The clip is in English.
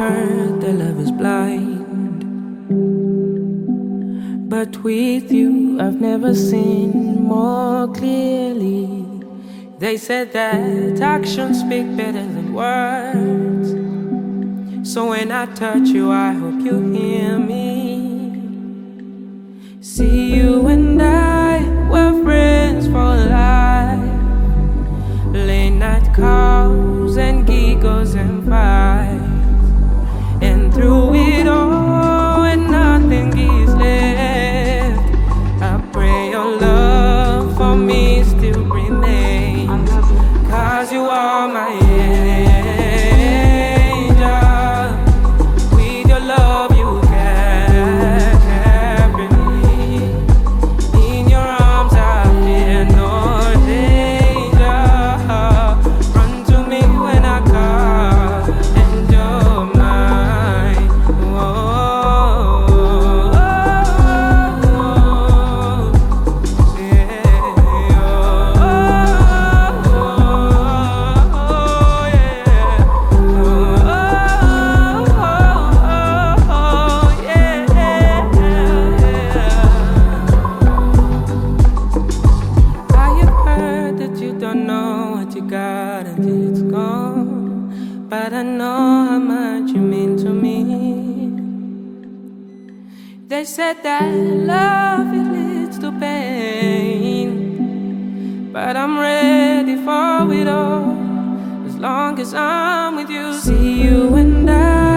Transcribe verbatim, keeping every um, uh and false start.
heard that love is blind, but with you I've never seen more clearly. They said that actions speak better than words, so when I touch you I hope you hear me. See, you and I were friends for life, late night calls and giggles and fights, and through it all when nothing is left, I pray your love for me still remains, 'cause you are my angel. With your love you can carry me. In your arms I fear no danger. Run to me when I call, and you're mine. Oh, oh, oh, yeah. Oh, oh, yeah. Oh, yeah. I have heard that you don't know what you got until it's gone, but I know how much you mean to me. They said that love it leads to pain, but I'm ready for it all as long as I'm with you. See, you and I